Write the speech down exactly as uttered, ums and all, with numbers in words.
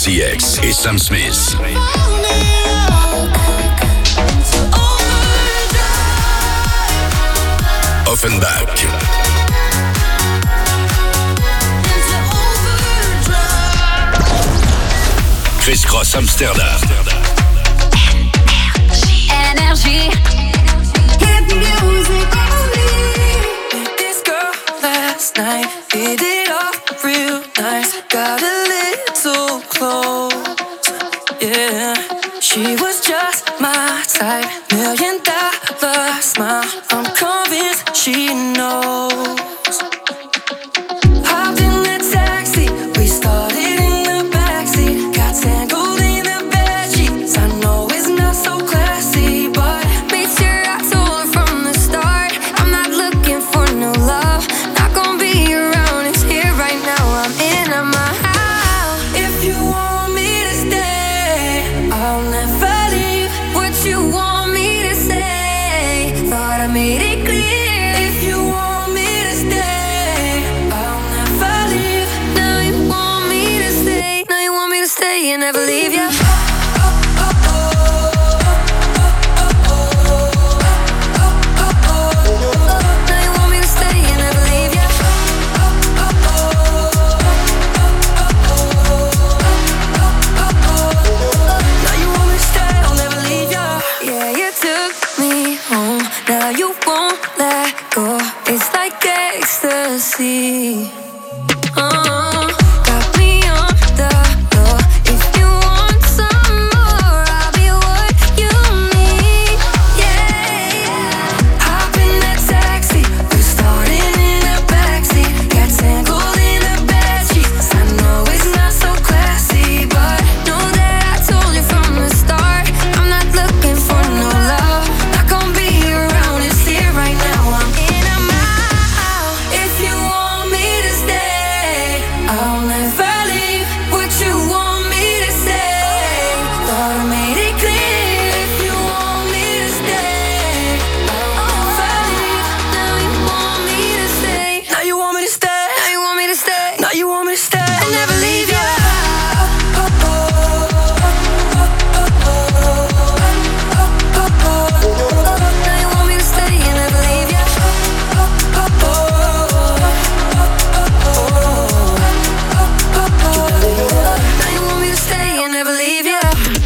C X et Sam Smith. Offenbach. Chris Cross Amsterdam. Energy. Hit music only. Met this girl last night. Hit it off real nice. Got a little close. Yeah. She was just my type. Million dollar smile. I'm convinced she knows. Hopped in the taxi. We started in the backseat. Got tangled in the bedsheets. I know it's not so classy, but made sure I told her from the start. I'm not looking for no love. Not gonna be around. It's here right now. I'm in on my house. If you want me to stay, I'll never leave. What you want me to say? Thought I made it clear. If you want me to stay, I'll never leave. Now you want me to stay. Now you want me to stay and never leave ya. Now you want me to stay and never leave ya. Now you want me to stay, I'll never leave ya. Yeah, you took me home. Now you won't let go. It's like ecstasy.